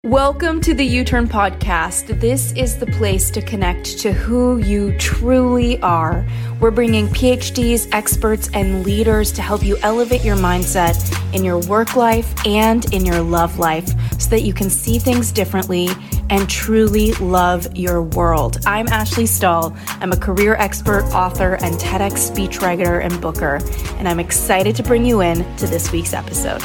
Welcome to the U-Turn Podcast. This is the place to connect to who you truly are. We're bringing PhDs, experts, and leaders to help you elevate your mindset in your work life and in your love life so that you can see things differently and truly love your world. I'm Ashley Stahl. I'm a career expert, author, and TEDx speechwriter and booker, and I'm excited to bring you in to this week's episode.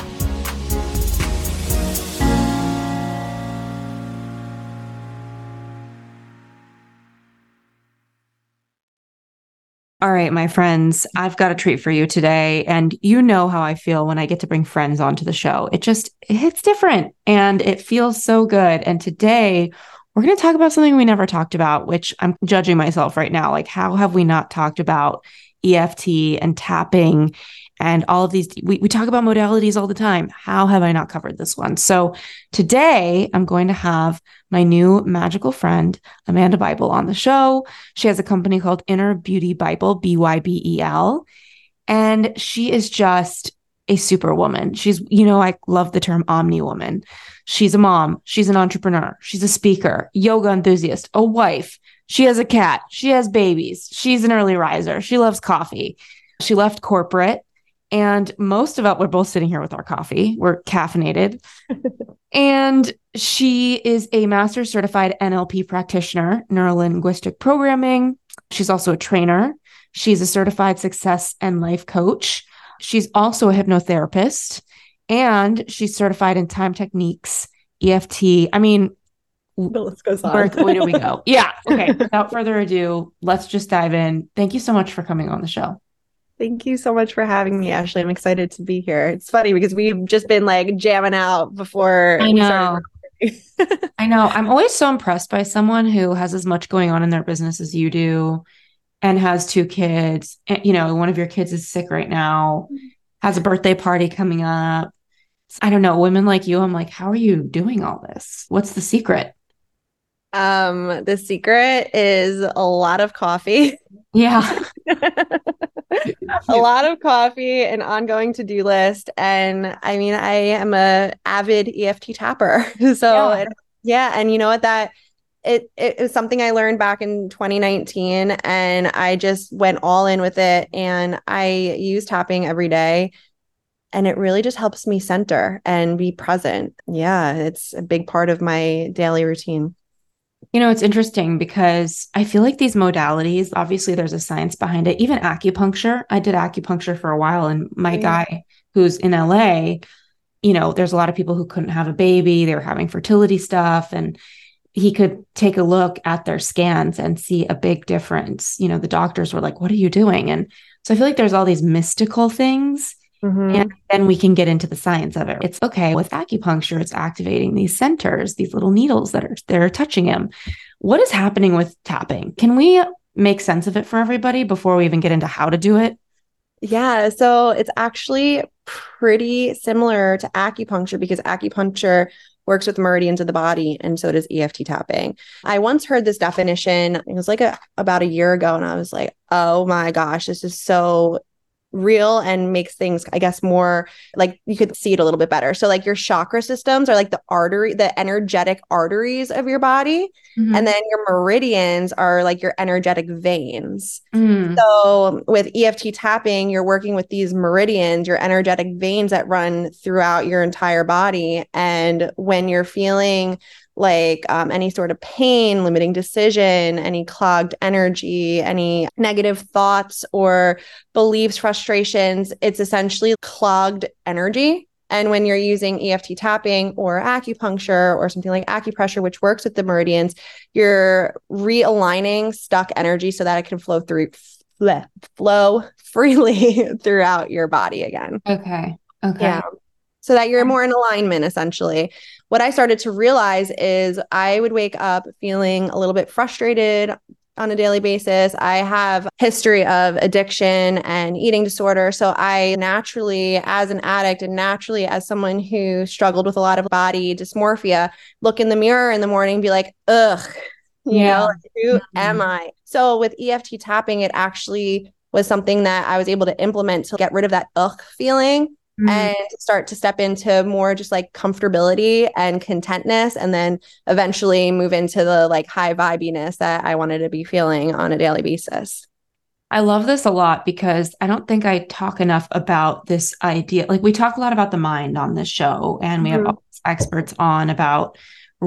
All right, my friends, I've got a treat for you today. And you know how I feel when I get to bring friends onto the show. It hits different and it feels so good. And today we're going to talk about something we never talked about, which I'm judging myself right now. Like, how have we not talked about EFT and tapping and all of these? We talk about modalities all the time. How have I not covered this one? So today I'm going to have my new magical friend, Amanda Bybel, on the show. She has a company called Inner Beauty Bybel, Bybel. And she is just a superwoman. She's, I love the term omni-woman. She's a mom. She's an entrepreneur. She's a speaker, yoga enthusiast, a wife. She has a cat. She has babies. She's an early riser. She loves coffee. She left corporate. And most of it, we're both sitting here with our coffee. We're caffeinated. And she is a master's certified NLP practitioner, neuro-linguistic programming. She's also a trainer. She's a certified success and life coach. She's also a hypnotherapist. And she's certified in time techniques, EFT. I mean, the list goes on. Where do we go? Yeah. Okay. Without further ado, let's just dive in. Thank you so much for coming on the show. Thank you so much for having me, Ashley. I'm excited to be here. It's funny because we've just been like jamming out before I we know. started. I know. I'm always so impressed by someone who has as much going on in their business as you do and has 2 kids. And, one of your kids is sick right now, has a birthday party coming up. I don't know. Women like you, I'm like, how are you doing all this? What's the secret? The secret is a lot of coffee. Yeah. A lot of coffee, an ongoing to-do list. And I mean, I am a avid EFT tapper. So and you know what, it was something I learned back in 2019 and I just went all in with it. And I use tapping every day. And it really just helps me center and be present. Yeah, it's a big part of my daily routine. It's interesting because I feel like these modalities, obviously there's a science behind it. Even acupuncture, I did acupuncture for a while. And my guy who's in LA, there's a lot of people who couldn't have a baby. They were having fertility stuff. And he could take a look at their scans and see a big difference. The doctors were like, what are you doing? And so I feel like there's all these mystical things. And then we can get into the science of it. It's okay. With acupuncture, it's activating these centers, these little needles they're touching him. What is happening with tapping? Can we make sense of it for everybody before we even get into how to do it? Yeah. So it's actually pretty similar to acupuncture because acupuncture works with meridians of the body, and so does EFT tapping. I once heard this definition. It was like about a year ago, and I was like, oh my gosh, this is so real and makes things, I guess, more like you could see it a little bit better. So like your chakra systems are like the energetic arteries of your body. And then your meridians are like your energetic veins. So with EFT tapping, you're working with these meridians, your energetic veins that run throughout your entire body. And when you're feeling like any sort of pain, limiting decision, any clogged energy, any negative thoughts or beliefs, frustrations, it's essentially clogged energy. And when you're using EFT tapping or acupuncture or something like acupressure, which works with the meridians, you're realigning stuck energy so that it can flow freely throughout your body again. Okay. Yeah. So that you're more in alignment, essentially. What I started to realize is I would wake up feeling a little bit frustrated on a daily basis. I have history of addiction and eating disorder. So I naturally, as an addict and naturally as someone who struggled with a lot of body dysmorphia, look in the mirror in the morning and be like, ugh, who am I? So with EFT tapping, it actually was something that I was able to implement to get rid of that ugh feeling and start to step into more just like comfortability and contentness, and then eventually move into the like high vibiness that I wanted to be feeling on a daily basis. I love this a lot because I don't think I talk enough about this idea. Like we talk a lot about the mind on this show, and we have all these experts on about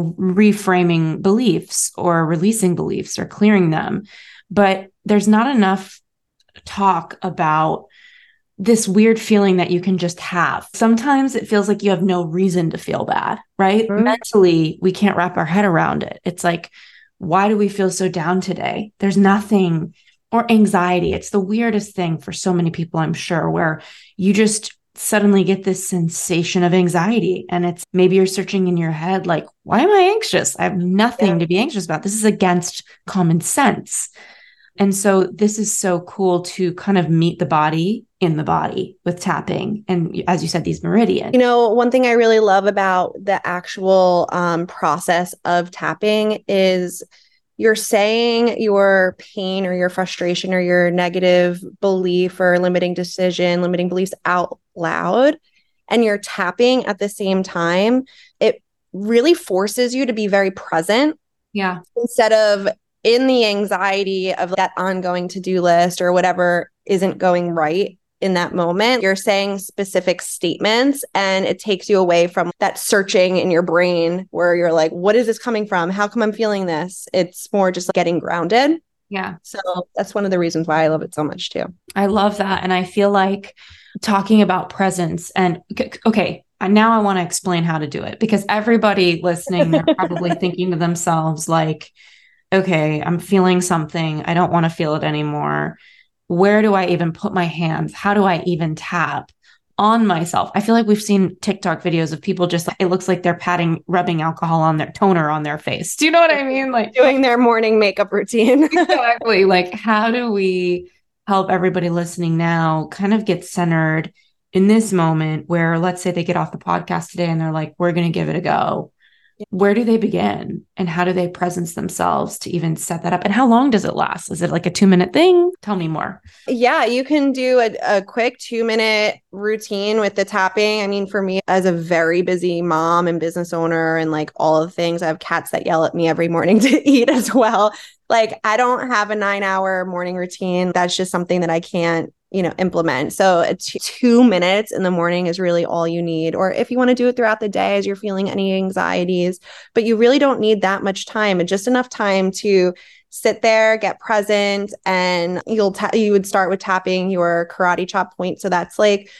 reframing beliefs or releasing beliefs or clearing them. But there's not enough talk about this weird feeling that you can just have. Sometimes it feels like you have no reason to feel bad, right? Mentally, we can't wrap our head around it. It's like, why do we feel so down today? There's nothing, or anxiety. It's the weirdest thing for so many people, I'm sure, where you just suddenly get this sensation of anxiety. And it's maybe you're searching in your head, like, why am I anxious? I have nothing to be anxious about. This is against common sense. And so this is so cool to kind of meet the body in the body with tapping. And as you said, these meridians. You know, one thing I really love about the actual process of tapping is you're saying your pain or your frustration or your negative belief or limiting decision, limiting beliefs out loud, and you're tapping at the same time. It really forces you to be very present. Yeah. Instead of in the anxiety of that ongoing to-do list or whatever isn't going right in that moment, you're saying specific statements, and it takes you away from that searching in your brain where you're like, what is this coming from? How come I'm feeling this? It's more just getting grounded. Yeah. So that's one of the reasons why I love it so much too. I love that. And I feel like talking about presence and okay, now I want to explain how to do it, because everybody listening, they're probably thinking to themselves like, okay, I'm feeling something. I don't want to feel it anymore. Where do I even put my hands? How do I even tap on myself? I feel like we've seen TikTok videos of people just, it looks like they're rubbing alcohol on their toner on their face. Do you know what I mean? Like doing their morning makeup routine. Exactly. Like, how do we help everybody listening now kind of get centered in this moment where, let's say they get off the podcast today and they're like, we're going to give it a go. Where do they begin, and how do they presence themselves to even set that up? And how long does it last? Is it like a 2-minute thing? Tell me more. Yeah, you can do a quick 2-minute routine with the tapping. I mean, for me, as a very busy mom and business owner and like all of the things, I have cats that yell at me every morning to eat as well. Like, I don't have a 9-hour morning routine. That's just something that I can't, implement. So it's 2 minutes in the morning is really all you need. Or if you want to do it throughout the day as you're feeling any anxieties, but you really don't need that much time, and just enough time to sit there, get present, and you would start with tapping your karate chop point. So that's like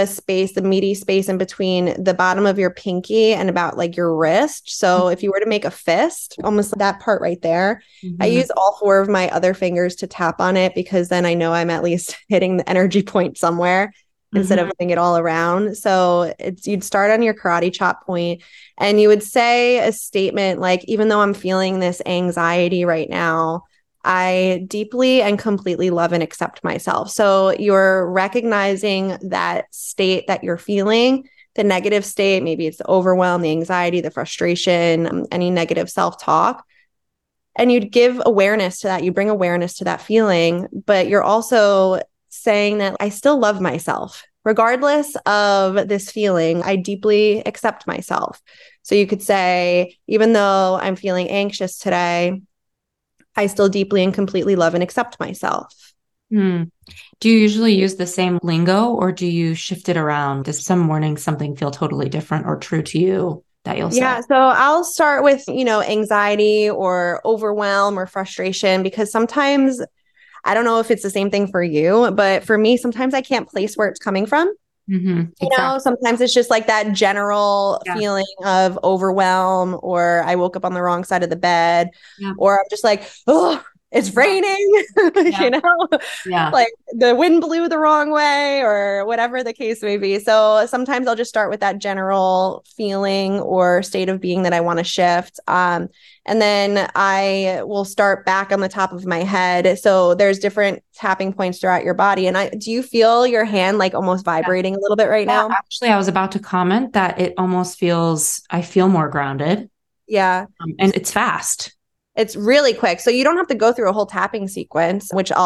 the meaty space in between the bottom of your pinky and about like your wrist. So if you were to make a fist, almost that part right there, I use all 4 of my other fingers to tap on it, because then I know I'm at least hitting the energy point somewhere instead of moving it all around. So you'd start on your karate chop point, and you would say a statement like, even though I'm feeling this anxiety right now, I deeply and completely love and accept myself. So you're recognizing that state that you're feeling, the negative state, maybe it's the overwhelm, the anxiety, the frustration, any negative self-talk. And you'd give awareness to that. You bring awareness to that feeling, but you're also saying that I still love myself. Regardless of this feeling, I deeply accept myself. So you could say, even though I'm feeling anxious today, I still deeply and completely love and accept myself. Do you usually use the same lingo, or do you shift it around? Does some mornings something feel totally different or true to you that you'll say? Yeah, so I'll start with, anxiety or overwhelm or frustration, because sometimes, I don't know if it's the same thing for you, but for me, sometimes I can't place where it's coming from. Exactly. Sometimes it's just like that general feeling of overwhelm, or I woke up on the wrong side of the bed, or I'm just like, oh, it's raining, like the wind blew the wrong way, or whatever the case may be. So sometimes I'll just start with that general feeling or state of being that I want to shift. And then I will start back on the top of my head. So there's different tapping points throughout your body. And do you feel your hand like almost vibrating a little bit right now? Actually, I was about to comment that it almost I feel more grounded. Yeah. And it's fast. It's really quick. So you don't have to go through a whole tapping sequence, which I'll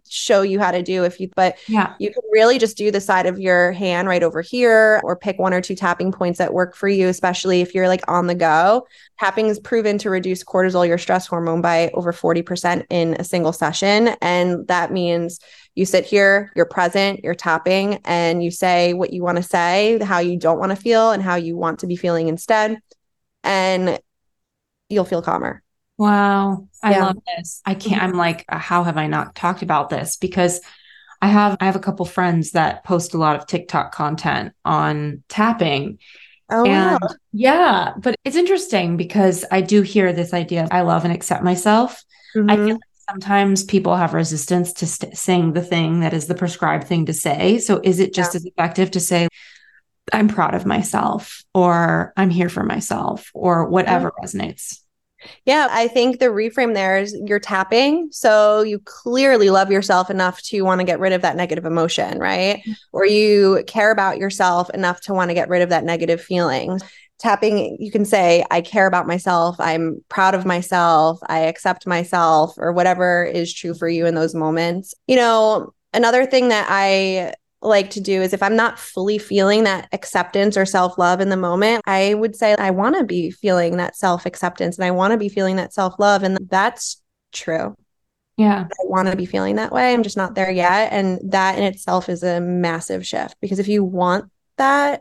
show you how to do but Yeah. you can really just do the side of your hand right over here, or pick one or two tapping points that work for you, especially if you're like on the go. Tapping is proven to reduce cortisol, your stress hormone, by over 40% in a single session. And that means you sit here, you're present, you're tapping, and you say what you want to say, how you don't want to feel, and how you want to be feeling instead. And you'll feel calmer. Wow. I Yeah. love this. I can't, I'm like, how have I not talked about this? Because I have a couple friends that post a lot of TikTok content on tapping. Oh, wow. And yeah, but it's interesting because I do hear this idea of I love and accept myself. I feel Mhm. like sometimes people have resistance to saying the thing that is the prescribed thing to say. So is it Yeah. just as effective to say, I'm proud of myself, or I'm here for myself, or whatever resonates? Yeah, I think the reframe there is you're tapping. So you clearly love yourself enough to want to get rid of that negative emotion, right? Or you care about yourself enough to want to get rid of that negative feeling. Tapping, you can say, I care about myself. I'm proud of myself. I accept myself, or whatever is true for you in those moments. Another thing that I like to do is, if I'm not fully feeling that acceptance or self-love in the moment, I would say I want to be feeling that self-acceptance and I want to be feeling that self-love. And that's true. Yeah. I want to be feeling that way. I'm just not there yet. And that in itself is a massive shift, because if you want that,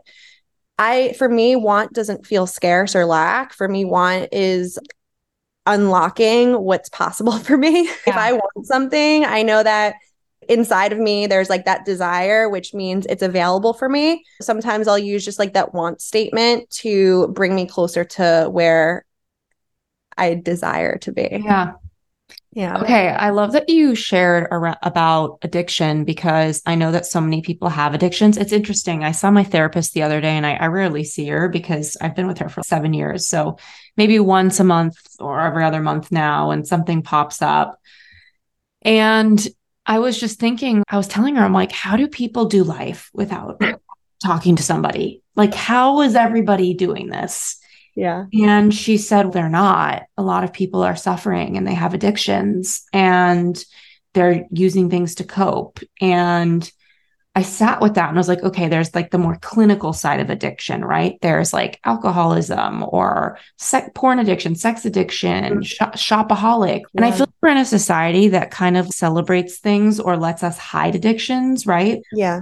for me, want doesn't feel scarce or lack. For me, want is unlocking what's possible for me. If I want something, I know that inside of me, there's like that desire, which means it's available for me. Sometimes I'll use just like that want statement to bring me closer to where I desire to be. Yeah. Yeah. Okay, I love that you shared about addiction, because I know that so many people have addictions. It's interesting. I saw my therapist the other day, and I rarely see her because I've been with her for 7 years. So maybe once a month or every other month now, and something pops up. And I was just thinking, I was telling her, I'm like, how do people do life without talking to somebody? Like, how is everybody doing this? Yeah. And she said, they're not. A lot of people are suffering and they have addictions and they're using things to cope. And I sat with that and I was like, okay, there's like the more clinical side of addiction, right? There's like alcoholism or porn addiction, sex addiction, shopaholic. And I feel like we're in a society that kind of celebrates things or lets us hide addictions, right? Yeah.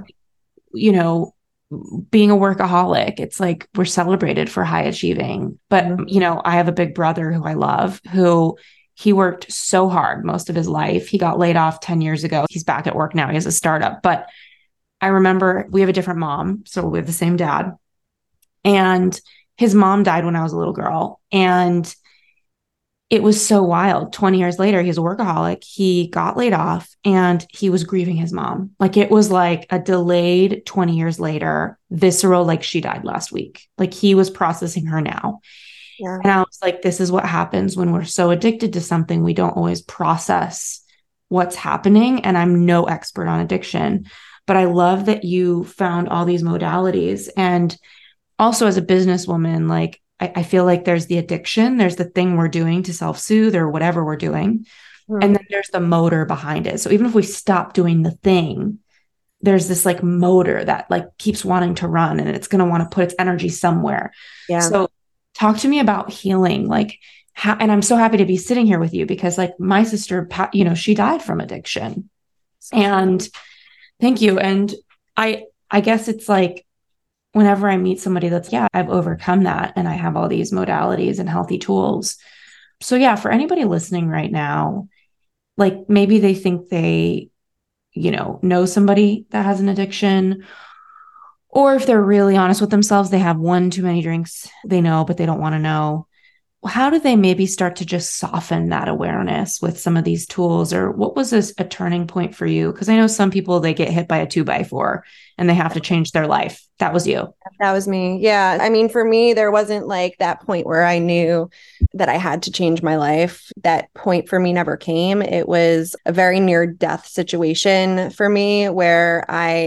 Being a workaholic, it's like we're celebrated for high achieving. But, I have a big brother who I love, who he worked so hard most of his life. He got laid off 10 years ago. He's back at work now. He has a startup. But I remember we have a different mom. So we have the same dad. And his mom died when I was a little girl. And it was so wild. 20 years later, he's a workaholic. He got laid off and he was grieving his mom. Like, it was like a delayed 20 years later, visceral, like she died last week. Like, he was processing her now. Yeah. And I was like, this is what happens when we're so addicted to something. We don't always process what's happening. And I'm no expert on addiction, but I love that you found all these modalities. And also, as a businesswoman, like, I feel like there's the addiction, there's the thing we're doing to self-soothe or whatever we're doing. And then there's the motor behind it. So even if we stop doing the thing, there's this like motor that like keeps wanting to run, and it's going to want to put its energy somewhere. Yeah. So talk to me about healing, like how, and I'm so happy to be sitting here with you because like my sister, she died from addiction. And thank you. And I guess it's like, whenever I meet somebody that's, I've overcome that and I have all these modalities and healthy tools. So for anybody listening right now, like maybe they think they, know somebody that has an addiction, or if they're really honest with themselves, they have one too many drinks they know, but they don't want to know. How do they maybe start to just soften that awareness with some of these tools? Or what was a turning point for you? Because I know some people, they get hit by a 2x4 and they have to change their life. That was you. That was me. Yeah. I mean, for me, there wasn't like that point where I knew that I had to change my life. That point for me never came. It was a very near death situation for me where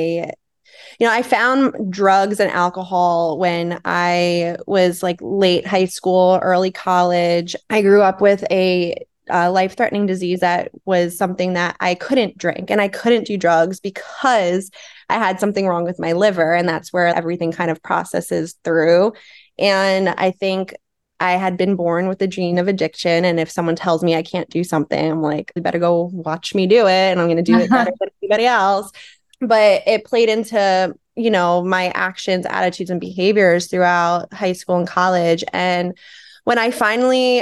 I found drugs and alcohol when I was like late high school, early college. I grew up with a life-threatening disease that was something that I couldn't drink and I couldn't do drugs because I had something wrong with my liver. And that's where everything kind of processes through. And I think I had been born with the gene of addiction. And if someone tells me I can't do something, I'm like, you better go watch me do it. And I'm going to do it better than anybody else. But it played into, my actions, attitudes, and behaviors throughout high school and college. And when I finally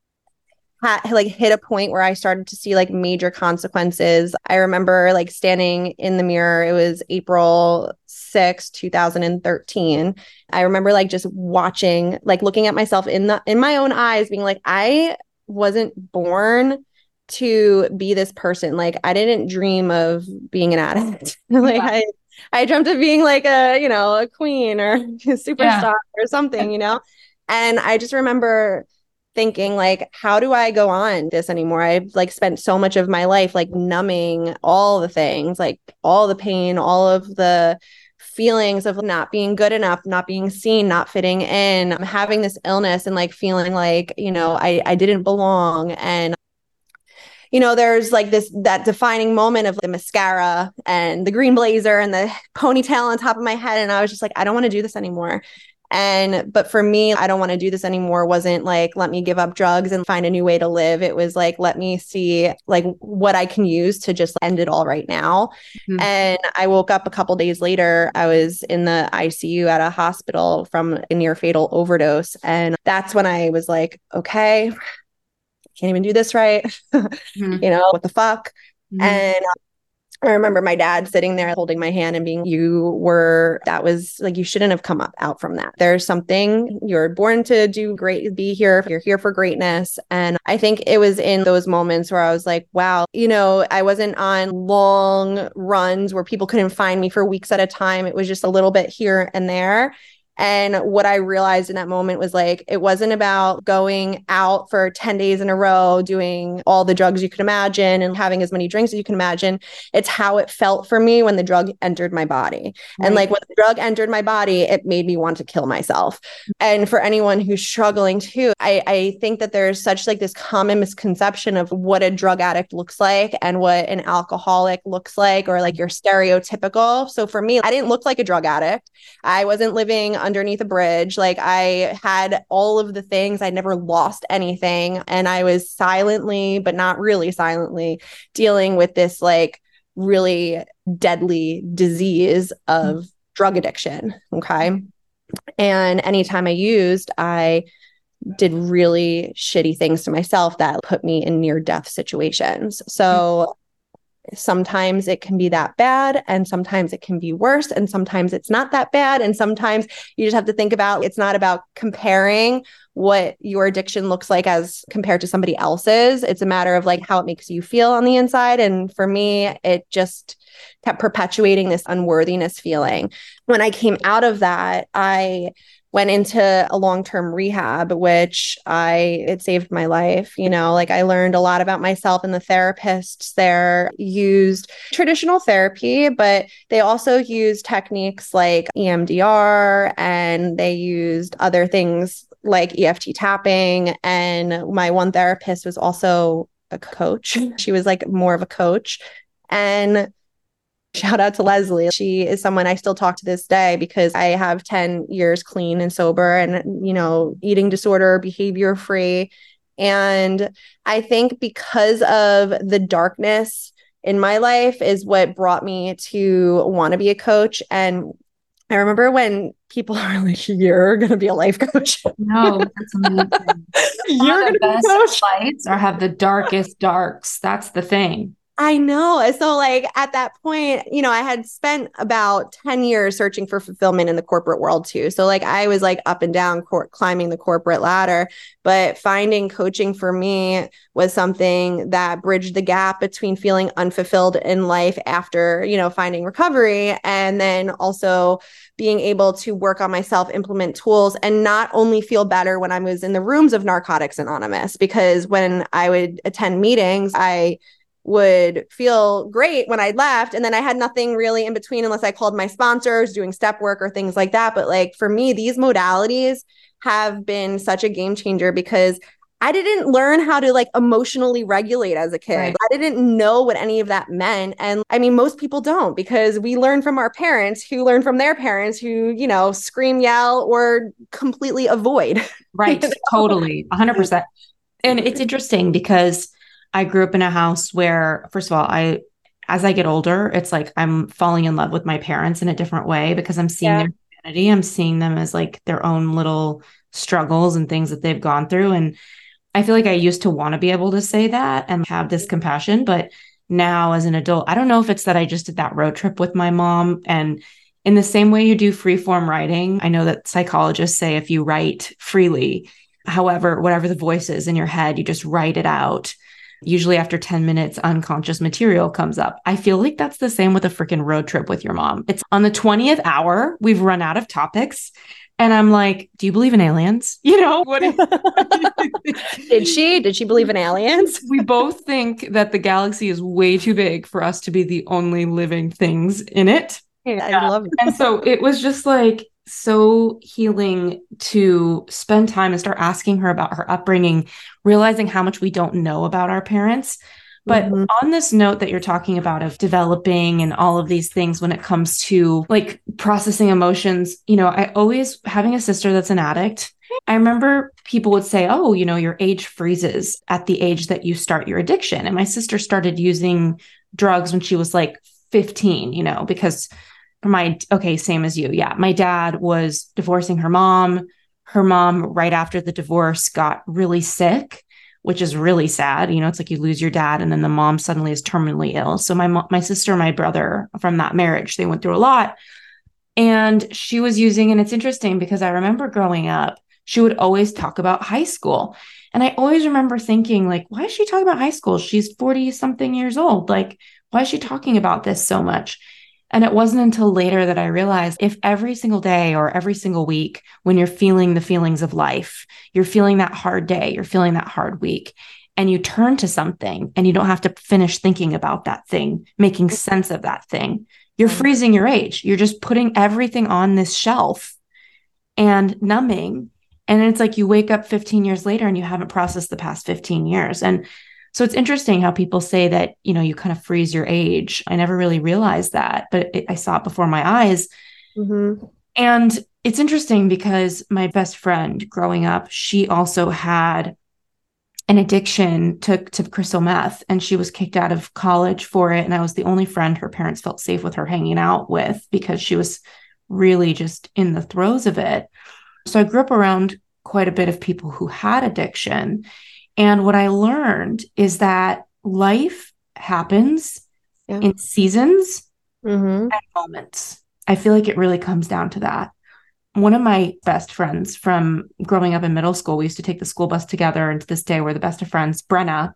hit a point where I started to see like major consequences. I remember like standing in the mirror. It was April 6, 2013. I remember like just watching, like looking at myself in my own eyes, being like, I wasn't born to be this person. Like I didn't dream of being an addict. Like I dreamt of being like a queen or a superstar or something, And I just remember thinking like, how do I go on this anymore? I've like spent so much of my life like numbing all the things, like all the pain, all of the feelings of not being good enough, not being seen, not fitting in. I'm having this illness and like feeling like, I didn't belong. And there's like that defining moment of the mascara and the green blazer and the ponytail on top of my head. And I was just like, I don't want to do this anymore. But for me, I don't want to do this anymore wasn't like, let me give up drugs and find a new way to live. It was like, let me see like what I can use to just end it all right now. Mm-hmm. And I woke up a couple days later. I was in the ICU at a hospital from a near fatal overdose. And that's when I was like, okay, I can't even do this right. Mm-hmm. What the fuck? Mm-hmm. And I remember my dad sitting there holding my hand and being, that was like, you shouldn't have come out from that. There's something, you're born to do great, be here, you're here for greatness. And I think it was in those moments where I was like, wow, I wasn't on long runs where people couldn't find me for weeks at a time. It was just a little bit here and there. And what I realized in that moment was like, it wasn't about going out for 10 days in a row, doing all the drugs you could imagine and having as many drinks as you can imagine. It's how it felt for me when the drug entered my body. Right. And like when the drug entered my body, it made me want to kill myself. And for anyone who's struggling too, I think that there's such like this common misconception of what a drug addict looks like and what an alcoholic looks like, or like you're stereotypical. So for me, I didn't look like a drug addict. I wasn't living underneath a bridge. Like I had all of the things. I never lost anything. And I was silently, but not really silently, dealing with this like really deadly disease of drug addiction. Okay. And anytime I used, I did really shitty things to myself that put me in near death situations. So sometimes it can be that bad, and sometimes it can be worse, and sometimes it's not that bad. And sometimes you just have to think about, it's not about comparing what your addiction looks like as compared to somebody else's. It's a matter of like how it makes you feel on the inside. And for me, it just kept perpetuating this unworthiness feeling. When I came out of that, I went into a long-term rehab, which it saved my life. Like I learned a lot about myself, and the therapists there used traditional therapy, but they also used techniques like EMDR, and they used other things like EFT tapping. And my one therapist was also a coach. She was like more of a coach. And shout out to Leslie. She is someone I still talk to this day because I have 10 years clean and sober and, eating disorder, behavior free. And I think because of the darkness in my life is what brought me to want to be a coach. And I remember when people are like, you're going to be a life coach. No, that's amazing. You're going to be a coach. Lights or have the darkest darks. That's the thing. I know. So like at that point, I had spent about 10 years searching for fulfillment in the corporate world too. So like I was like up and down climbing the corporate ladder, but finding coaching for me was something that bridged the gap between feeling unfulfilled in life after, finding recovery, and then also being able to work on myself, implement tools, and not only feel better when I was in the rooms of Narcotics Anonymous, because when I would attend meetings, I would feel great when I left. And then I had nothing really in between unless I called my sponsors, doing step work or things like that. But like for me, these modalities have been such a game changer because I didn't learn how to like emotionally regulate as a kid. Right. I didn't know what any of that meant. And I mean, most people don't, because we learn from our parents who learn from their parents who, you know, scream, yell, or completely avoid. Right. Totally. 100%. And it's interesting because I grew up in a house where, first of all, as I get older, it's like I'm falling in love with my parents in a different way because I'm seeing their humanity. I'm seeing them as like their own little struggles and things that they've gone through. And I feel like I used to want to be able to say that and have this compassion, but now as an adult, I don't know if it's that I just did that road trip with my mom. And in the same way you do free form writing, I know that psychologists say if you write freely, however, whatever the voice is in your head, you just write it out. Usually after 10 minutes, unconscious material comes up. I feel like that's the same with a freaking road trip with your mom. It's on the 20th hour, we've run out of topics. And I'm like, do you believe in aliens? You know, what Did she believe in aliens? We both think that the galaxy is way too big for us to be the only living things in it. I love it. And so it was just like so healing to spend time and start asking her about her upbringing, realizing how much we don't know about our parents. But on this note that you're talking about of developing and all of these things when it comes to like processing emotions, you know, I always having a sister that's an addict. I remember people would say, oh, you know, your age freezes at the age that you start your addiction. And my sister started using drugs when she was like 15, you know, because same as you. Yeah. My dad was divorcing her mom. Her mom, right after the divorce, got really sick, which is really sad. You know, it's like you lose your dad and then the mom suddenly is terminally ill. So my sister and my brother from that marriage, they went through a lot. And she was using, and it's interesting because I remember growing up, she would always talk about high school. And I always remember thinking, like, why is she talking about high school? She's 40 something years old. Like, why is she talking about this so much? And it wasn't until later that I realized if every single day or every single week, when you're feeling the feelings of life, you're feeling that hard day, you're feeling that hard week, and you turn to something and you don't have to finish thinking about that thing, making sense of that thing, you're freezing your age. You're just putting everything on this shelf and numbing. And it's like you wake up 15 years later and you haven't processed the past 15 years. And so it's interesting how people say that, you know, you kind of freeze your age. I never really realized that, but I saw it before my eyes. And it's interesting because my best friend growing up, she also had an addiction to crystal meth, and she was kicked out of college for it. And I was the only friend her parents felt safe with her hanging out with because she was really just in the throes of it. So I grew up around quite a bit of people who had addiction. And what I learned is that life happens in seasons and moments. I feel like it really comes down to that. One of my best friends from growing up in middle school, we used to take the school bus together, and to this day, we're the best of friends, Brenna.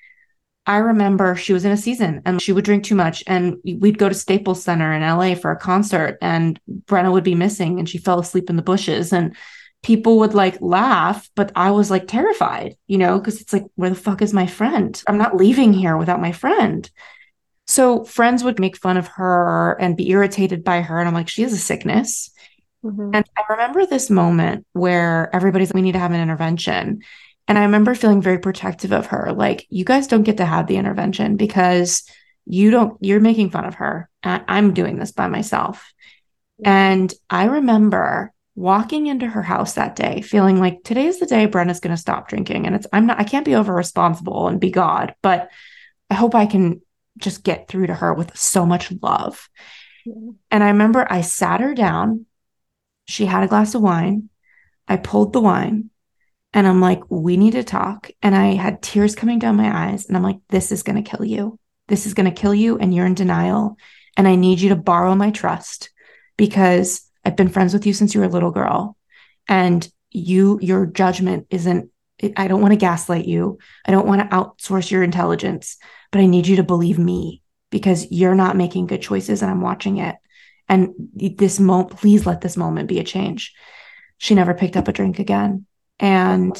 I remember she was in a season and she would drink too much, and we'd go to Staples Center in LA for a concert, and Brenna would be missing and she fell asleep in the bushes, and people would like laugh, but I was like terrified, you know, because it's like, where the fuck is my friend? I'm not leaving here without my friend. So friends would make fun of her and be irritated by her. And I'm like, she has a sickness. And I remember this moment where everybody's like, we need to have an intervention. And I remember feeling very protective of her. Like, you guys don't get to have the intervention because you're making fun of her. I'm doing this by myself. And I remember walking into her house that day, feeling like today's the day Brenna's going to stop drinking. And I can't be over responsible and be God, but I hope I can just get through to her with so much love. And I remember I sat her down. She had a glass of wine. I pulled the wine and I'm like, we need to talk. And I had tears coming down my eyes. And I'm like, this is going to kill you. This is going to kill you. And you're in denial. And I need you to borrow my trust because I've been friends with you since you were a little girl. And your judgment isn't, I don't want to gaslight you. I don't want to outsource your intelligence, but I need you to believe me because you're not making good choices and I'm watching it. And this moment, please let this moment be a change. She never picked up a drink again. And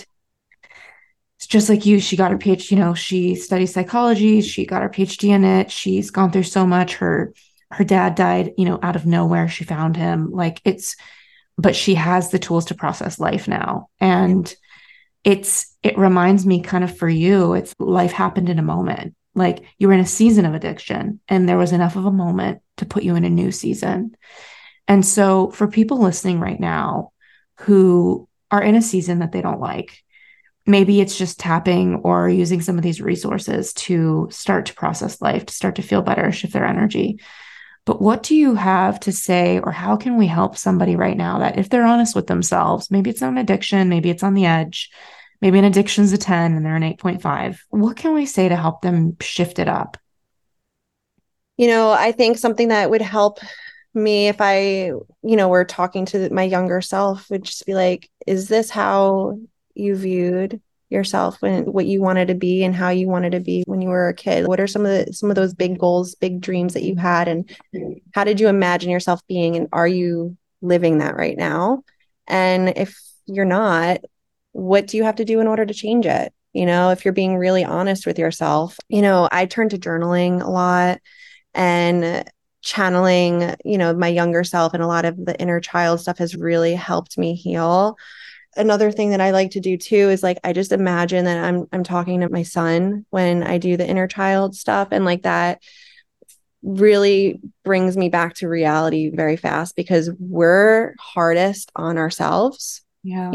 it's just like you, she got her PhD, you know, she studies psychology. She got her PhD in it. She's gone through so much. Her dad died, you know, out of nowhere. She found him. But she has the tools to process life now. And it reminds me kind of for you, it's life happened in a moment. Like you were in a season of addiction and there was enough of a moment to put you in a new season. And so for people listening right now who are in a season that they don't like, maybe it's just tapping or using some of these resources to start to process life, to start to feel better, shift their energy. But what do you have to say, or how can we help somebody right now that if they're honest with themselves, maybe it's not an addiction, maybe it's on the edge, maybe an addiction's a 10 and they're an 8.5. What can we say to help them shift it up? I think something that would help me if I, were talking to my younger self would just be like, is this how you viewed yourself when what you wanted to be and how you wanted to be when you were a kid? What are some of those big goals, big dreams that you had, and how did you imagine yourself being, and are you living that right now? And if you're not, what do you have to do in order to change it? If you're being really honest with yourself. I turn to journaling a lot and channeling, my younger self, and a lot of the inner child stuff has really helped me heal. Another thing that I like to do too is like I just imagine that I'm talking to my son when I do the inner child stuff, and like that really brings me back to reality very fast, because we're hardest on ourselves. Yeah.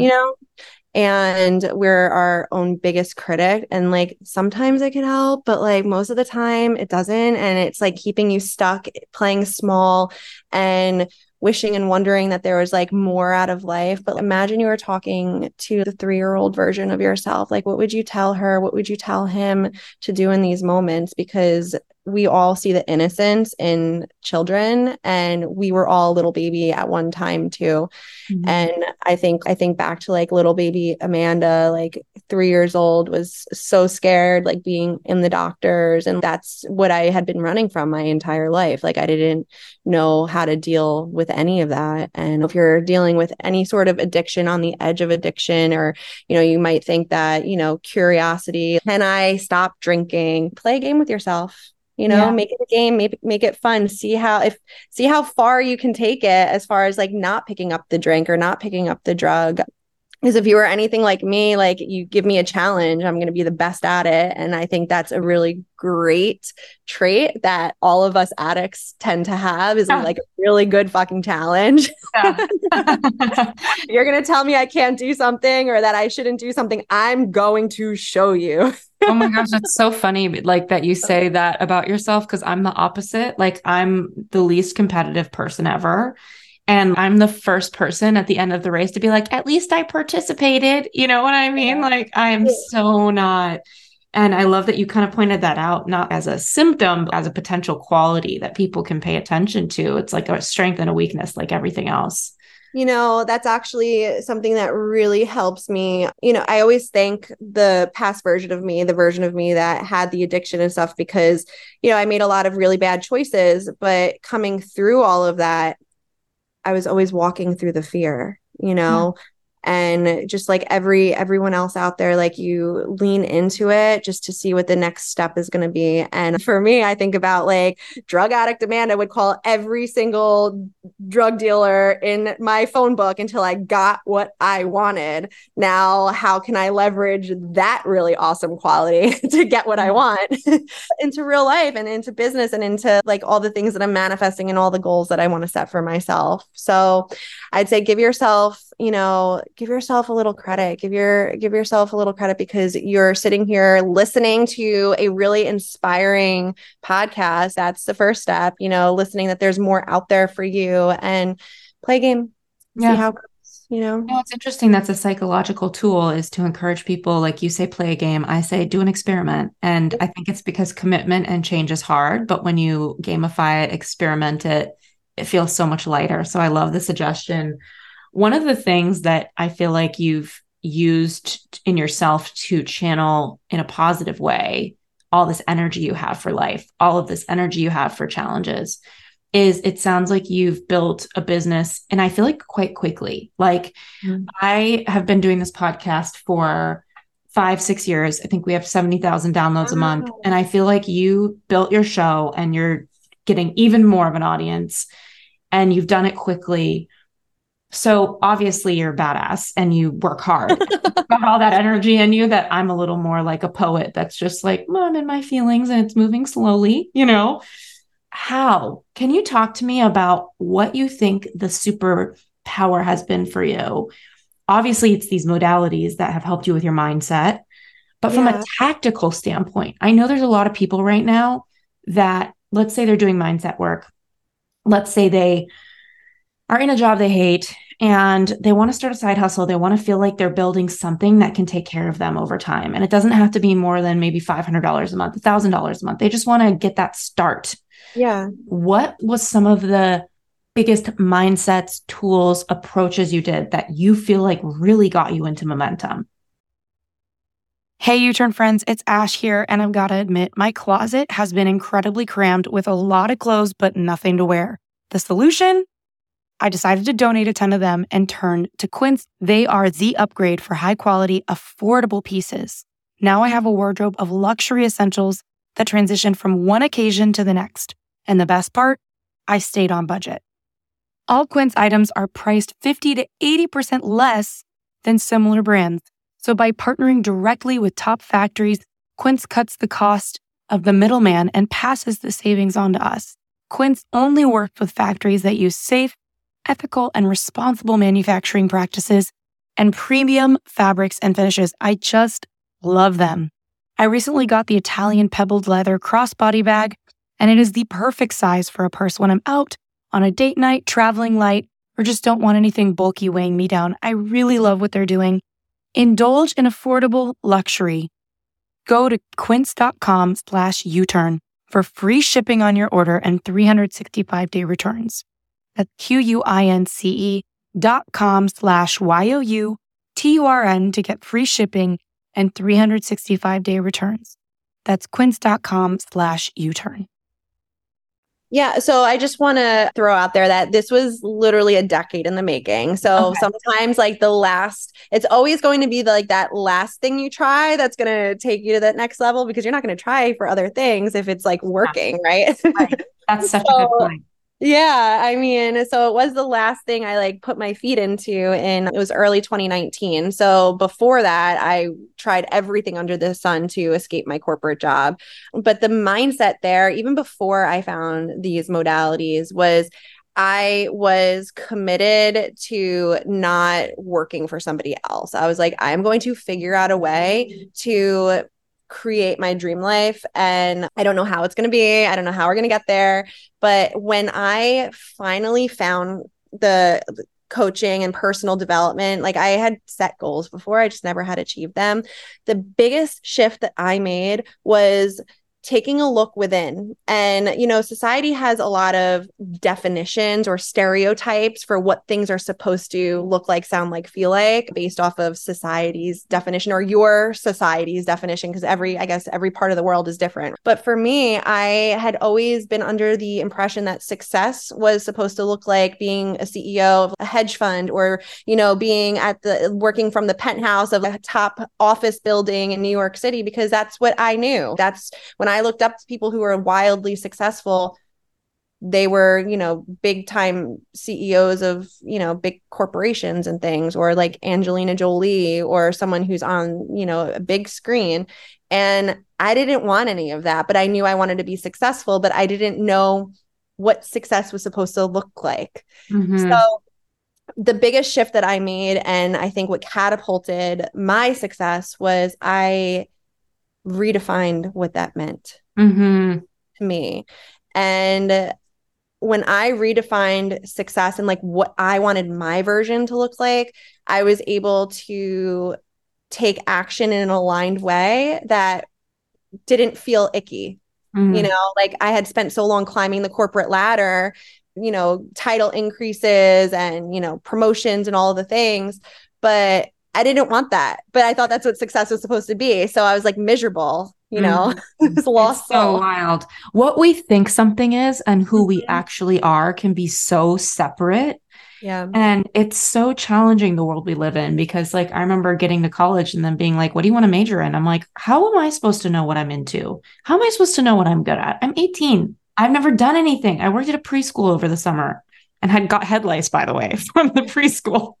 And we're our own biggest critic, and like sometimes it can help, but like most of the time it doesn't, and it's like keeping you stuck playing small and wishing and wondering that there was like more out of life. But imagine you were talking to the 3-year-old version of yourself. Like, what would you tell her? What would you tell him to do in these moments? Because we all see the innocence in children, and we were all little baby at one time too. Mm-hmm. And I think back to like little baby Amanda, like 3 years old, was so scared, like being in the doctors. And that's what I had been running from my entire life. Like I didn't know how to deal with any of that. And if you're dealing with any sort of addiction, on the edge of addiction, or, you might think that, curiosity, can I stop drinking? Play a game with yourself. Make it a game, make it fun. See how far you can take it, as far as like not picking up the drink or not picking up the drug. Because if you were anything like me, like you give me a challenge, I'm going to be the best at it. And I think that's a really great trait that all of us addicts tend to have, is like a really good fucking challenge. Yeah. You're going to tell me I can't do something or that I shouldn't do something. I'm going to show you. Oh my gosh, that's so funny, like that you say that about yourself, because I'm the opposite. Like I'm the least competitive person ever. And I'm the first person at the end of the race to be like, at least I participated. You know what I mean? Yeah. Like I'm so not. And I love that you kind of pointed that out, not as a symptom, but as a potential quality that people can pay attention to. It's like a strength and a weakness, like everything else. That's actually something that really helps me. I always thank the past version of me, the version of me that had the addiction and stuff, because, I made a lot of really bad choices, but coming through all of that, I was always walking through the fear, and just like everyone else out there, like you lean into it just to see what the next step is going to be. And for me, I think about like drug addict Amanda would call every single drug dealer in my phone book until I got what I wanted. Now, how can I leverage that really awesome quality to get what I want into real life and into business and into like all the things that I'm manifesting and all the goals that I want to set for myself? So I'd say give yourself a little credit. Give yourself a little credit, because you're sitting here listening to a really inspiring podcast. That's the first step, listening that there's more out there for you, and play a game. See how it goes, it's interesting. That's a psychological tool, is to encourage people, like you say, play a game. I say, do an experiment. And I think it's because commitment and change is hard, but when you gamify it, experiment it, it feels so much lighter. So I love the suggestion. One of the things that I feel like you've used in yourself to channel in a positive way all this energy you have for life, all of this energy you have for challenges, is it sounds like you've built a business, and I feel like quite quickly. Like I have been doing this podcast for 5-6 years. I think we have 70,000 downloads a month. And I feel like you built your show and you're getting even more of an audience, and you've done it quickly. So obviously you're badass and you work hard. You've got all that energy in you that I'm a little more like a poet that's just like, well, I'm in my feelings and it's moving slowly, you know? How? Can you talk to me about what you think the superpower has been for you? Obviously, it's these modalities that have helped you with your mindset. But from a tactical standpoint, I know there's a lot of people right now that, let's say they're doing mindset work. Let's say they are in a job they hate and they want to start a side hustle. They want to feel like they're building something that can take care of them over time. And it doesn't have to be more than maybe $500 a month, $1,000 a month. They just want to get that start. Yeah. What was some of the biggest mindsets, tools, approaches you did that you feel like really got you into momentum? Hey, U-Turn friends, it's Ash here, and I've got to admit, my closet has been incredibly crammed with a lot of clothes, but nothing to wear. The solution? I decided to donate a ton of them and turned to Quince. They are the upgrade for high-quality, affordable pieces. Now I have a wardrobe of luxury essentials that transition from one occasion to the next. And the best part? I stayed on budget. All Quince items are priced 50 to 80% less than similar brands. So by partnering directly with top factories, Quince cuts the cost of the middleman and passes the savings on to us. Quince only works with factories that use safe, ethical, and responsible manufacturing practices and premium fabrics and finishes. I just love them. I recently got the Italian pebbled leather crossbody bag, and it is the perfect size for a purse when I'm out on a date night, traveling light, or just don't want anything bulky weighing me down. I really love what they're doing. Indulge in affordable luxury. Go to quince.com/U-turn for free shipping on your order and 365-day returns. That's QUINCE.com/YOUTURN to get free shipping and 365-day returns. That's quince.com/U-turn. Yeah. So I just want to throw out there that this was literally a decade in the making. So sometimes like it's always going to be like that last thing you try that's going to take you to that next level, because you're not going to try for other things if it's like working, right? Right. That's such a good point. Yeah, I mean, so it was the last thing I like put my feet into, and it was early 2019. So before that, I tried everything under the sun to escape my corporate job. But the mindset there, even before I found these modalities, was I was committed to not working for somebody else. I was like, I'm going to figure out a way to create my dream life. And I don't know how it's going to be. I don't know how we're going to get there. But when I finally found the coaching and personal development, like I had set goals before, I just never had achieved them. The biggest shift that I made was taking a look within. And, you know, society has a lot of definitions or stereotypes for what things are supposed to look like, sound like, feel like, based off of society's definition or your society's definition, because I guess every part of the world is different. But for me, I had always been under the impression that success was supposed to look like being a CEO of a hedge fund, or, you know, being working from the penthouse of a top office building in New York City, because that's what I knew. That's when I looked up to people who were wildly successful. They were, you know, big time CEOs of, you know, big corporations and things, or like Angelina Jolie, or someone who's on, you know, a big screen. And I didn't want any of that, but I knew I wanted to be successful, but I didn't know what success was supposed to look like. Mm-hmm. So the biggest shift that I made, and I think what catapulted my success, was I redefined what that meant to me. And when I redefined success and like what I wanted my version to look like, I was able to take action in an aligned way that didn't feel icky. You know, like I had spent so long climbing the corporate ladder, you know, title increases and, you know, promotions and all of the things, but I didn't want that. But I thought that's what success was supposed to be. So I was like miserable, you know, it's lost. It's so wild. What we think something is and who we actually are can be so separate. Yeah. And it's so challenging, the world we live in, because like I remember getting to college and then being like, what do you want to major in? I'm like, how am I supposed to know what I'm into? How am I supposed to know what I'm good at? I'm 18. I've never done anything. I worked at a preschool over the summer. and had got head lice, by the way, from the preschool.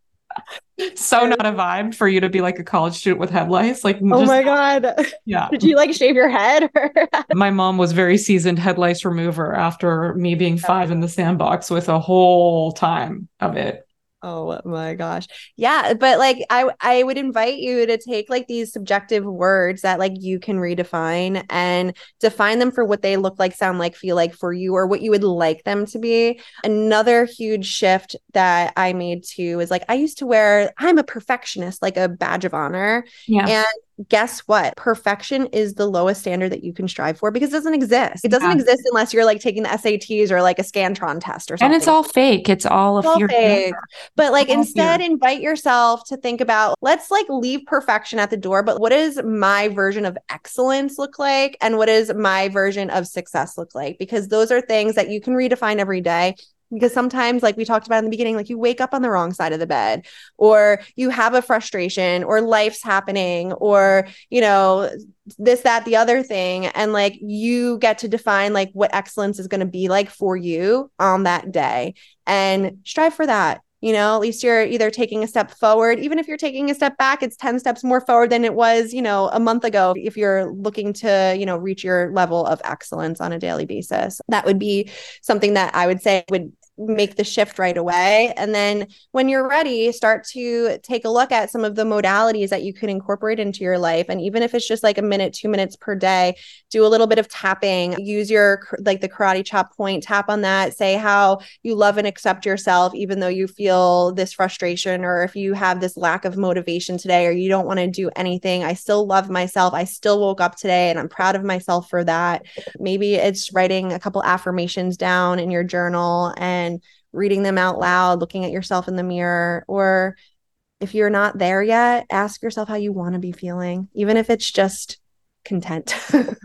So not a vibe for you to be like a college student with head lice. Like, oh my God. Yeah. Did you like shave your head? My mom was very seasoned head lice remover after me being 5 in the sandbox with a whole time of it. Oh my gosh. Yeah. But like, I would invite you to take like these subjective words that like you can redefine and define them for what they look like, sound like, feel like for you, or what you would like them to be. Another huge shift that I made too is like, I used to wear, I'm a perfectionist, like a badge of honor. Yeah. And guess what? Perfection is the lowest standard that you can strive for because it doesn't exist. It doesn't exist unless you're like taking the SATs or like a Scantron test or something. And it's all fake. It's all a fear. Fake. But like instead invite yourself to think about, let's like leave perfection at the door, but what does my version of excellence look like? And what does my version of success look like? Because those are things that you can redefine every day. Because sometimes, like we talked about in the beginning, like you wake up on the wrong side of the bed, or you have a frustration, or life's happening, or, you know, this, that, the other thing. And like you get to define like what excellence is going to be like for you on that day and strive for that. You know, at least you're either taking a step forward. Even if you're taking a step back, it's 10 steps more forward than it was, you know, a month ago. If you're looking to, you know, reach your level of excellence on a daily basis, that would be something that I would say would make the shift right away. And then when you're ready, start to take a look at some of the modalities that you can incorporate into your life. And even if it's just like a minute, 2 minutes per day, do a little bit of tapping, use your, like the karate chop point, tap on that, say how you love and accept yourself, even though you feel this frustration, or if you have this lack of motivation today, or you don't want to do anything. I still love myself. I still woke up today and I'm proud of myself for that. Maybe it's writing a couple affirmations down in your journal and reading them out loud, looking at yourself in the mirror. Or if you're not there yet, ask yourself how you want to be feeling, even if it's just content.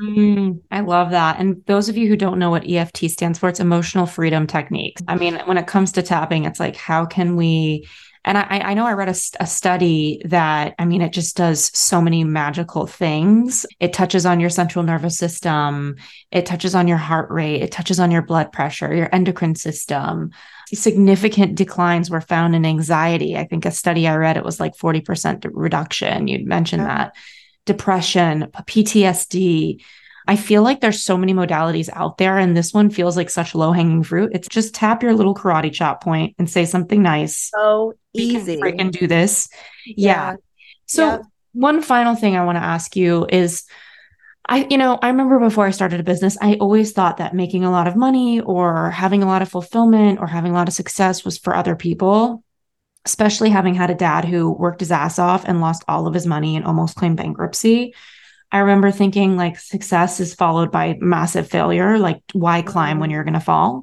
I love that. And those of you who don't know what EFT stands for, it's emotional freedom techniques. I mean, when it comes to tapping, it's like, how can we, and I know I read a study that, I mean, it just does so many magical things. It touches on your central nervous system. It touches on your heart rate. It touches on your blood pressure, your endocrine system. Significant declines were found in anxiety. I think a study I read, it was like 40% reduction. You'd mentioned that. Depression, PTSD. I feel like there's so many modalities out there, and this one feels like such low-hanging fruit. It's just tap your little karate chop point and say something nice. So easy. We can freaking do this. Yeah. So one final thing I want to ask you is, I remember before I started a business, I always thought that making a lot of money or having a lot of fulfillment or having a lot of success was for other people, especially having had a dad who worked his ass off and lost all of his money and almost claimed bankruptcy. I remember thinking like success is followed by massive failure. Like, why climb when you're going to fall?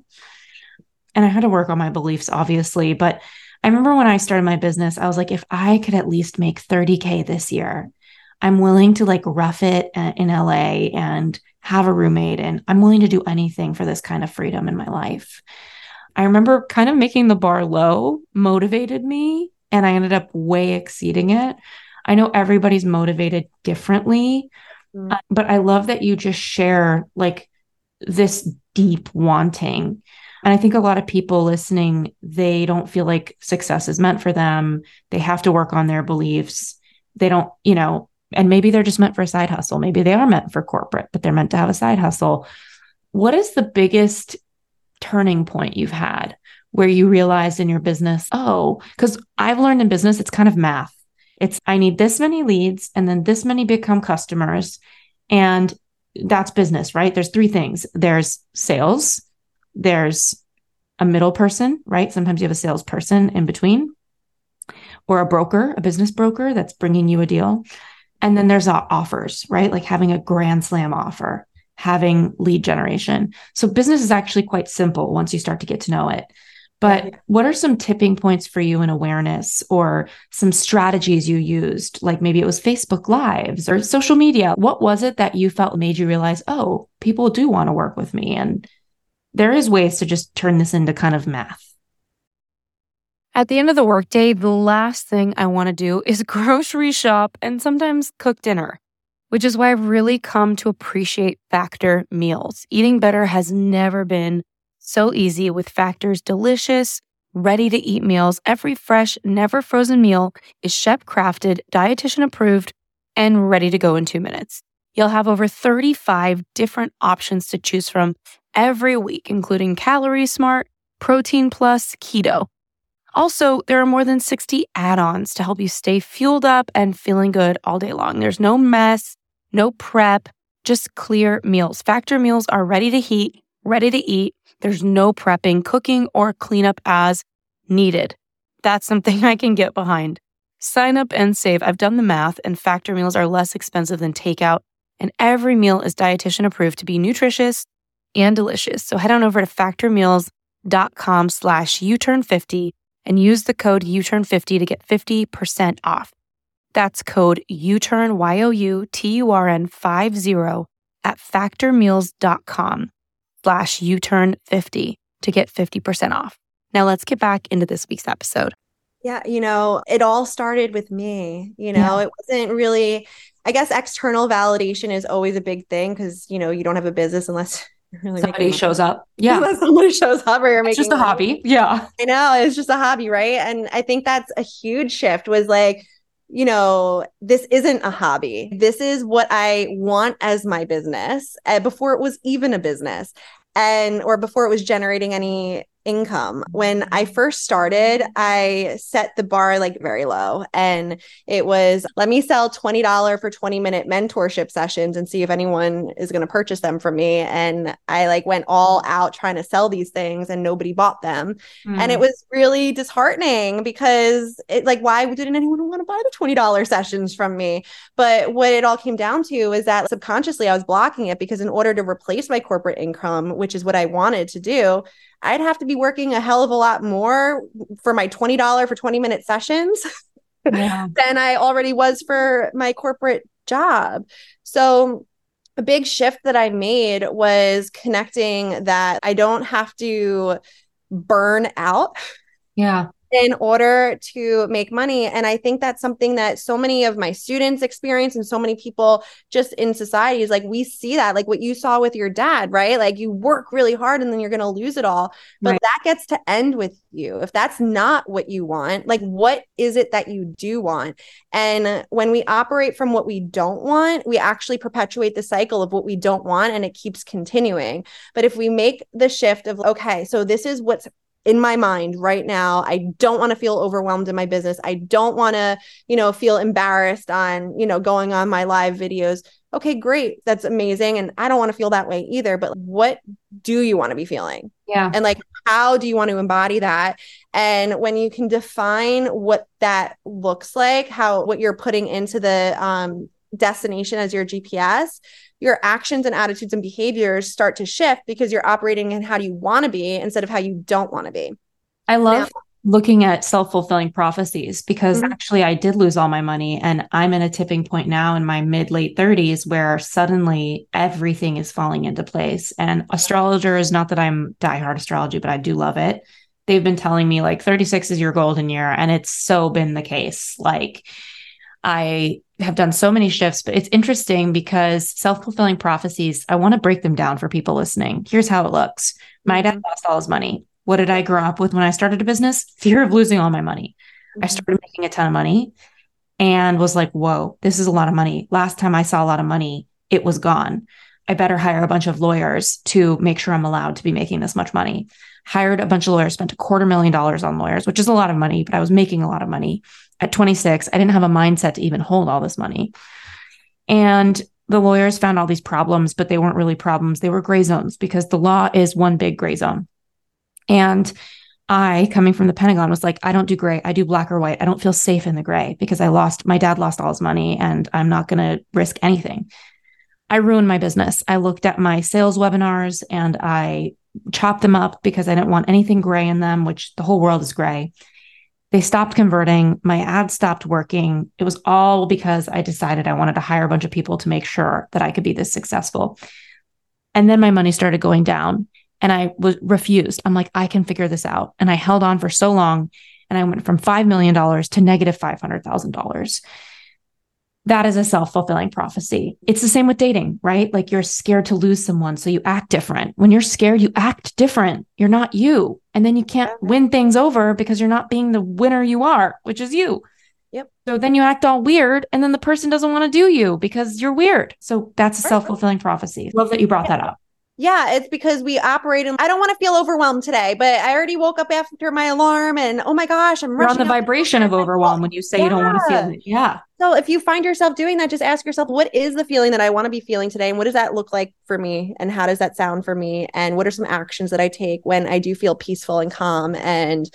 And I had to work on my beliefs, obviously. But I remember when I started my business, I was like, if I could at least make 30K this year, I'm willing to like rough it in LA and have a roommate. And I'm willing to do anything for this kind of freedom in my life. I remember kind of making the bar low motivated me, and I ended up way exceeding it. I know everybody's motivated differently, but I love that you just share like this deep wanting. And I think a lot of people listening, they don't feel like success is meant for them. They have to work on their beliefs. They don't, and maybe they're just meant for a side hustle. Maybe they are meant for corporate, but they're meant to have a side hustle. What is the biggest turning point you've had where you realized in your business, because I've learned in business, it's kind of math. It's, I need this many leads and then this many become customers. And that's business, right? There's 3 things. There's sales. There's a middle person, right? Sometimes you have a salesperson in between, or a broker, a business broker that's bringing you a deal. And then there's offers, right? Like having a grand slam offer, having lead generation. So business is actually quite simple once you start to get to know it. But what are some tipping points for you in awareness, or some strategies you used? Like maybe it was Facebook Lives or social media. What was it that you felt made you realize, people do want to work with me? And there is ways to just turn this into kind of math. At the end of the workday, the last thing I want to do is grocery shop and sometimes cook dinner, which is why I've really come to appreciate Factor meals. Eating better has never been so easy with Factor's delicious, ready-to-eat meals. Every fresh, never frozen meal is chef-crafted, dietitian approved, and ready to go in 2 minutes. You'll have over 35 different options to choose from every week, including Calorie Smart, Protein Plus, Keto. Also, there are more than 60 add-ons to help you stay fueled up and feeling good all day long. There's no mess, no prep, just clear meals. Factor meals are ready to heat, ready to eat. There's no prepping, cooking, or cleanup as needed. That's something I can get behind. Sign up and save. I've done the math, and Factor meals are less expensive than takeout, and every meal is dietitian approved to be nutritious and delicious. So head on over to factormeals.com/uturn50 and use the code uturn50 to get 50% off. That's code uturn, YOUTURN50 at factormeals.com/uturn50 to get 50% off. Now let's get back into this week's episode. Yeah, it all started with me. It wasn't really, I guess external validation is always a big thing because, you don't have a business unless you're really somebody shows up. Yeah. Unless somebody shows up or you're making just a hobby. Yeah. I know. It's just a hobby, right? And I think that's a huge shift was like, this isn't a hobby. This is what I want as my business before it was even a business or before it was generating any income. When I first started, I set the bar like very low, and it was, let me sell $20 for 20-minute mentorship sessions and see if anyone is going to purchase them from me. And I went all out trying to sell these things and nobody bought them. And it was really disheartening because why didn't anyone want to buy the $20 sessions from me? But what it all came down to is that subconsciously I was blocking it because in order to replace my corporate income, which is what I wanted to do, I'd have to be working a hell of a lot more for my $20 for 20-minute sessions than I already was for my corporate job. So a big shift that I made was connecting that I don't have to burn out. Yeah. In order to make money. And I think that's something that so many of my students experience and so many people just in society is we see that, what you saw with your dad, right? You work really hard and then you're going to lose it all. But that gets to end with you. If that's not what you want, what is it that you do want? And when we operate from what we don't want, we actually perpetuate the cycle of what we don't want and it keeps continuing. But if we make the shift of, okay, so this is what's in my mind right now. I don't want to feel overwhelmed in my business. I don't want to, feel embarrassed on, going on my live videos. Okay, great. That's amazing. And I don't want to feel that way either. But what do you want to be feeling? Yeah. And how do you want to embody that? And when you can define what that looks like, what you're putting into the destination as your GPS, your actions and attitudes and behaviors start to shift because you're operating in how do you want to be instead of how you don't want to be. I love looking at self-fulfilling prophecies because actually I did lose all my money and I'm in a tipping point now in my mid-late 30s where suddenly everything is falling into place. And astrologers, not that I'm diehard astrology, but I do love it. They've been telling me 36 is your golden year. And it's so been the case. I have done so many shifts, but it's interesting because self-fulfilling prophecies, I want to break them down for people listening. Here's how it looks. My dad lost all his money. What did I grow up with when I started a business? Fear of losing all my money. I started making a ton of money and was like, whoa, this is a lot of money. Last time I saw a lot of money, it was gone. I better hire a bunch of lawyers to make sure I'm allowed to be making this much money. Hired a bunch of lawyers, spent $250,000 on lawyers, which is a lot of money, but I was making a lot of money. At 26, I didn't have a mindset to even hold all this money. And the lawyers found all these problems, but they weren't really problems. They were gray zones because the law is one big gray zone. And I, coming from the Pentagon, was like, I don't do gray. I do black or white. I don't feel safe in the gray because my dad lost all his money and I'm not going to risk anything. I ruined my business. I looked at my sales webinars and I chopped them up because I didn't want anything gray in them, which the whole world is gray. They stopped converting. My ads stopped working. It was all because I decided I wanted to hire a bunch of people to make sure that I could be this successful. And then my money started going down and I was refused. I'm like, I can figure this out. And I held on for so long and I went from $5 million to negative $500,000. That is a self-fulfilling prophecy. It's the same with dating, right? Like you're scared to lose someone, so you act different. When you're scared, you act different. You're not you. And then you can't win things over because you're not being the winner you are, which is you. Yep. So then you act all weird, and then the person doesn't want to do you because you're weird. So that's a self-fulfilling prophecy. Love that you brought that up. Yeah, it's because we operate in, I don't want to feel overwhelmed today, but I already woke up after my alarm and oh my gosh, I'm You're on the vibration of overwhelm when you say you don't want to feel it. Yeah. So if you find yourself doing that, just ask yourself, what is the feeling that I want to be feeling today? And what does that look like for me? And how does that sound for me? And what are some actions that I take when I do feel peaceful and calm and,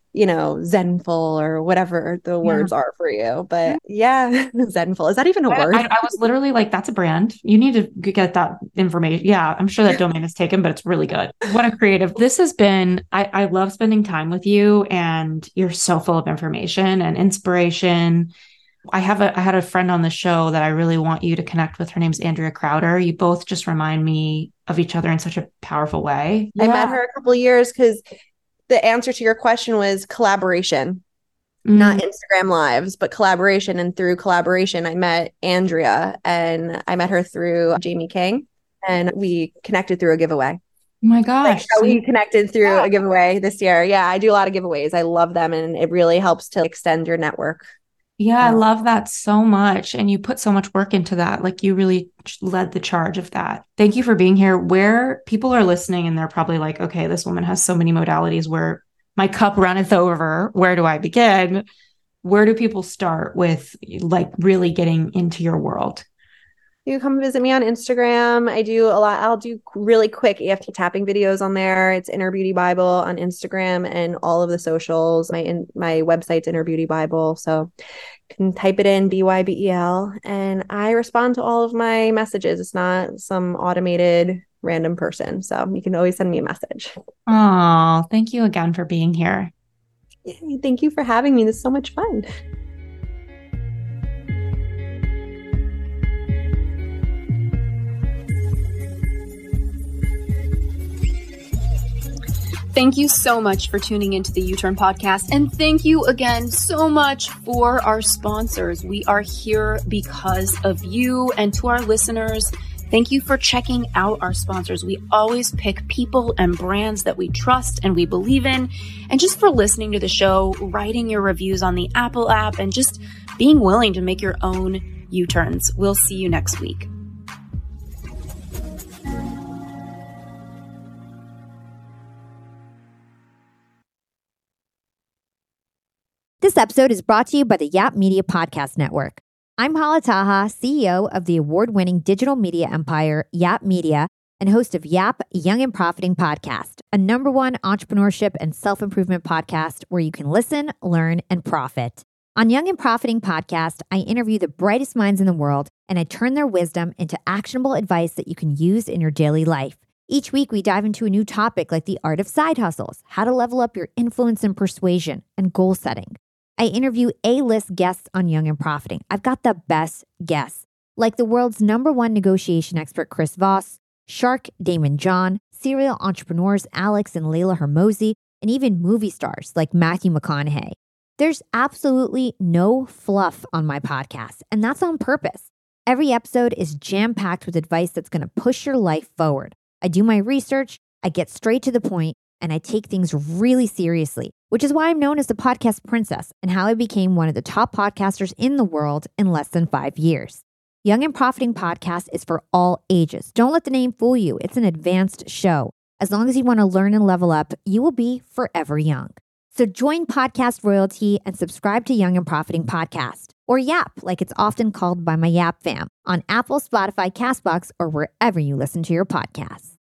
zenful or whatever the words are for you. But yeah, zenful. Is that even a word? I was literally like, that's a brand. You need to get that information. Yeah, I'm sure that domain is taken, but it's really good. What a creative. This has been, I love spending time with you, and you're so full of information and inspiration. I had a friend on the show that I really want you to connect with. Her name's Andrea Crowder. You both just remind me of each other in such a powerful way. I met her a couple of years because the answer to your question was collaboration, not Instagram lives, but collaboration. And through collaboration, I met Andrea, and I met her through Jamie King, and we connected through a giveaway. Oh my gosh. We connected through a giveaway this year. Yeah, I do a lot of giveaways. I love them, and it really helps to extend your network. Yeah, I love that so much. And you put so much work into that. Like you really led the charge of that. Thank you for being here. Where people are listening and they're probably like, okay, this woman has so many modalities where my cup runneth over. Where do I begin? Where do people start with like really getting into your world? You come visit me on Instagram. I do a lot. I'll do really quick EFT tapping videos on there. It's Inner Beauty Bible on Instagram and all of the socials. My website's Inner Beauty Bible. So you can type it in BYBEL, and I respond to all of my messages. It's not some automated random person. So you can always send me a message. Oh, thank you again for being here. Yay, thank you for having me. This is so much fun. Thank you so much for tuning into the U-Turn podcast. And thank you again so much for our sponsors. We are here because of you. And to our listeners, thank you for checking out our sponsors. We always pick people and brands that we trust and we believe in. And just for listening to the show, writing your reviews on the Apple app, and just being willing to make your own U-turns. We'll see you next week. This episode is brought to you by the Yap Media Podcast Network. I'm Hala Taha, CEO of the award-winning digital media empire, Yap Media, and host of Yap Young and Profiting Podcast, a #1 entrepreneurship and self-improvement podcast where you can listen, learn, and profit. On Young and Profiting Podcast, I interview the brightest minds in the world, and I turn their wisdom into actionable advice that you can use in your daily life. Each week, we dive into a new topic like the art of side hustles, how to level up your influence and persuasion, and goal setting. I interview A-list guests on Young and Profiting. I've got the best guests, like the world's #1 negotiation expert, Chris Voss, Shark Damon John, serial entrepreneurs Alex and Layla Hermosi, and even movie stars like Matthew McConaughey. There's absolutely no fluff on my podcast, and that's on purpose. Every episode is jam-packed with advice that's going to push your life forward. I do my research, I get straight to the point, and I take things really seriously, which is why I'm known as the podcast princess and how I became one of the top podcasters in the world in less than 5 years. Young and Profiting Podcast is for all ages. Don't let the name fool you. It's an advanced show. As long as you want to learn and level up, you will be forever young. So join Podcast Royalty and subscribe to Young and Profiting Podcast, or YAP, like it's often called by my YAP fam, on Apple, Spotify, CastBox, or wherever you listen to your podcasts.